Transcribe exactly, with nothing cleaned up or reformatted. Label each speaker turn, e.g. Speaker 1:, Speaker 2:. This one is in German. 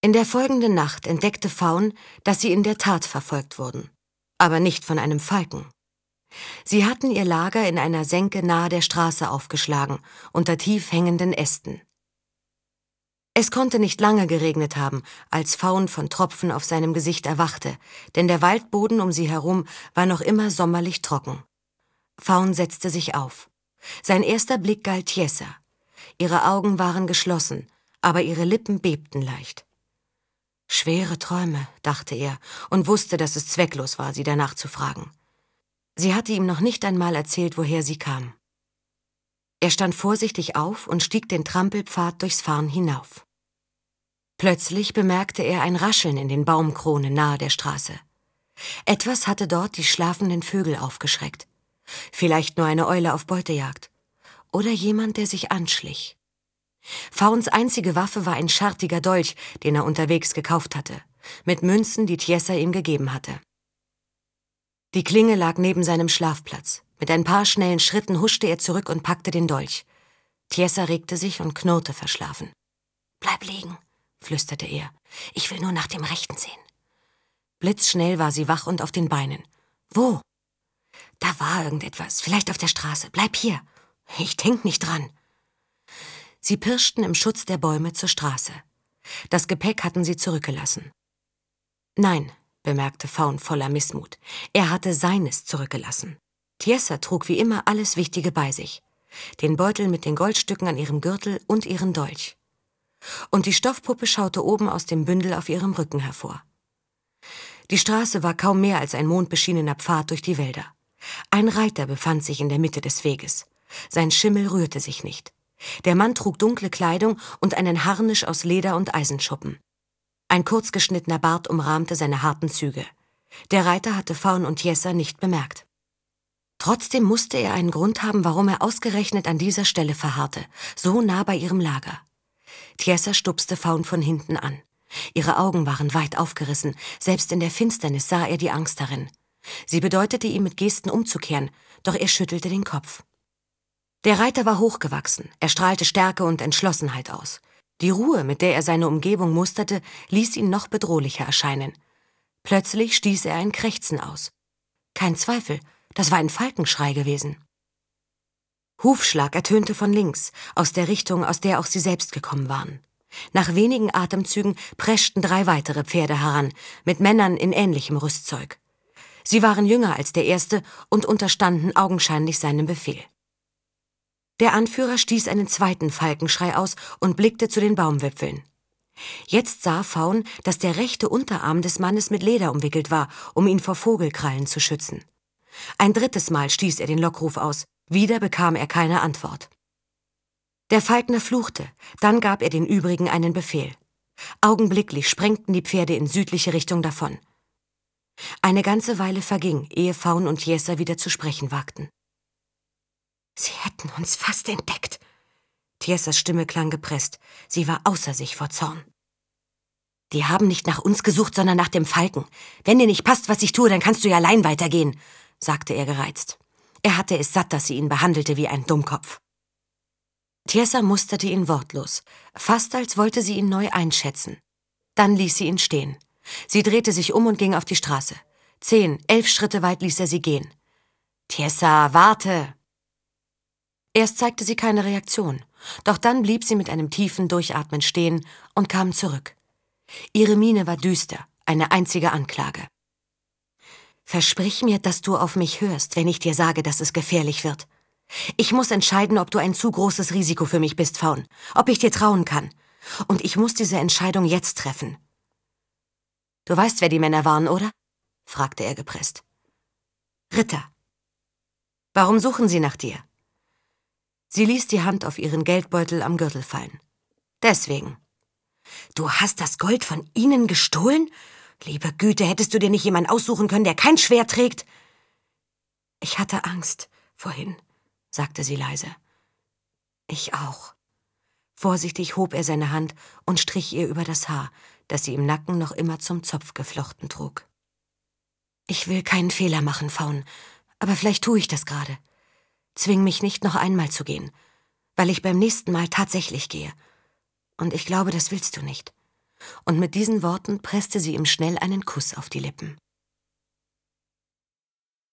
Speaker 1: In der folgenden Nacht entdeckte Faun, dass sie in der Tat verfolgt wurden, aber nicht von einem Falken. Sie hatten ihr Lager in einer Senke nahe der Straße aufgeschlagen, unter tief hängenden Ästen. Es konnte nicht lange geregnet haben, als Faun von Tropfen auf seinem Gesicht erwachte, denn der Waldboden um sie herum war noch immer sommerlich trocken. Faun setzte sich auf. Sein erster Blick galt Tiesa. Ihre Augen waren geschlossen, aber ihre Lippen bebten leicht. Schwere Träume, dachte er, und wusste, dass es zwecklos war, sie danach zu fragen. Sie hatte ihm noch nicht einmal erzählt, woher sie kam. Er stand vorsichtig auf und stieg den Trampelpfad durchs Farn hinauf. Plötzlich bemerkte er ein Rascheln in den Baumkronen nahe der Straße. Etwas hatte dort die schlafenden Vögel aufgeschreckt. Vielleicht nur eine Eule auf Beutejagd. Oder jemand, der sich anschlich. Fauns einzige Waffe war ein schartiger Dolch, den er unterwegs gekauft hatte, mit Münzen, die Tiesa ihm gegeben hatte. Die Klinge lag neben seinem Schlafplatz. Mit ein paar schnellen Schritten huschte er zurück und packte den Dolch. Tiesa regte sich und knurrte verschlafen. »Bleib liegen«, flüsterte er. »Ich will nur nach dem Rechten sehen.« Blitzschnell war sie wach und auf den Beinen. »Wo?« »Da war irgendetwas, vielleicht auf der Straße. Bleib hier. Ich denk nicht dran.« Sie pirschten im Schutz der Bäume zur Straße. Das Gepäck hatten sie zurückgelassen. »Nein«, bemerkte Faun voller Missmut. Er hatte seines zurückgelassen. Tiesa trug wie immer alles Wichtige bei sich. Den Beutel mit den Goldstücken an ihrem Gürtel und ihren Dolch. Und die Stoffpuppe schaute oben aus dem Bündel auf ihrem Rücken hervor. Die Straße war kaum mehr als ein mondbeschienener Pfad durch die Wälder. Ein Reiter befand sich in der Mitte des Weges. Sein Schimmel rührte sich nicht. Der Mann trug dunkle Kleidung und einen Harnisch aus Leder und Eisenschuppen. Ein kurzgeschnittener Bart umrahmte seine harten Züge. Der Reiter hatte Faun und Tiesa nicht bemerkt. Trotzdem musste er einen Grund haben, warum er ausgerechnet an dieser Stelle verharrte, so nah bei ihrem Lager. Tiesa stupste Faun von hinten an. Ihre Augen waren weit aufgerissen, selbst in der Finsternis sah er die Angst darin. Sie bedeutete ihm mit Gesten umzukehren, doch er schüttelte den Kopf. Der Reiter war hochgewachsen, er strahlte Stärke und Entschlossenheit aus. Die Ruhe, mit der er seine Umgebung musterte, ließ ihn noch bedrohlicher erscheinen. Plötzlich stieß er ein Krächzen aus. Kein Zweifel, das war ein Falkenschrei gewesen. Hufschlag ertönte von links, aus der Richtung, aus der auch sie selbst gekommen waren. Nach wenigen Atemzügen preschten drei weitere Pferde heran, mit Männern in ähnlichem Rüstzeug. Sie waren jünger als der erste und unterstanden augenscheinlich seinem Befehl. Der Anführer stieß einen zweiten Falkenschrei aus und blickte zu den Baumwipfeln. Jetzt sah Faun, dass der rechte Unterarm des Mannes mit Leder umwickelt war, um ihn vor Vogelkrallen zu schützen. Ein drittes Mal stieß er den Lockruf aus, wieder bekam er keine Antwort. Der Falkner fluchte, dann gab er den übrigen einen Befehl. Augenblicklich sprengten die Pferde in südliche Richtung davon. Eine ganze Weile verging, ehe Faun und Tiesa wieder zu sprechen wagten. »Sie hätten uns fast entdeckt.« Tiesas Stimme klang gepresst. Sie war außer sich vor Zorn. »Die haben nicht nach uns gesucht, sondern nach dem Falken. Wenn dir nicht passt, was ich tue, dann kannst du ja allein weitergehen«, sagte er gereizt. Er hatte es satt, dass sie ihn behandelte wie ein Dummkopf. Tiesa musterte ihn wortlos, fast als wollte sie ihn neu einschätzen. Dann ließ sie ihn stehen. Sie drehte sich um und ging auf die Straße. Zehn, elf Schritte weit ließ er sie gehen. »Tiesa, warte!« Erst zeigte sie keine Reaktion, doch dann blieb sie mit einem tiefen Durchatmen stehen und kam zurück. Ihre Miene war düster, eine einzige Anklage. »Versprich mir, dass du auf mich hörst, wenn ich dir sage, dass es gefährlich wird. Ich muss entscheiden, ob du ein zu großes Risiko für mich bist, Faun, ob ich dir trauen kann. Und ich muss diese Entscheidung jetzt treffen.« »Du weißt, wer die Männer waren, oder?« fragte er gepresst. »Ritter.« »Warum suchen sie nach dir?« Sie ließ die Hand auf ihren Geldbeutel am Gürtel fallen. »Deswegen.« »Du hast das Gold von ihnen gestohlen? Liebe Güte, hättest du dir nicht jemanden aussuchen können, der kein Schwert trägt?« »Ich hatte Angst, vorhin«, sagte sie leise. »Ich auch.« Vorsichtig hob er seine Hand und strich ihr über das Haar, das sie im Nacken noch immer zum Zopf geflochten trug. »Ich will keinen Fehler machen, Faun, aber vielleicht tue ich das gerade. Zwing mich nicht, noch einmal zu gehen, weil ich beim nächsten Mal tatsächlich gehe. Und ich glaube, das willst du nicht. und mit diesen Worten presste sie ihm schnell einen Kuss auf die Lippen.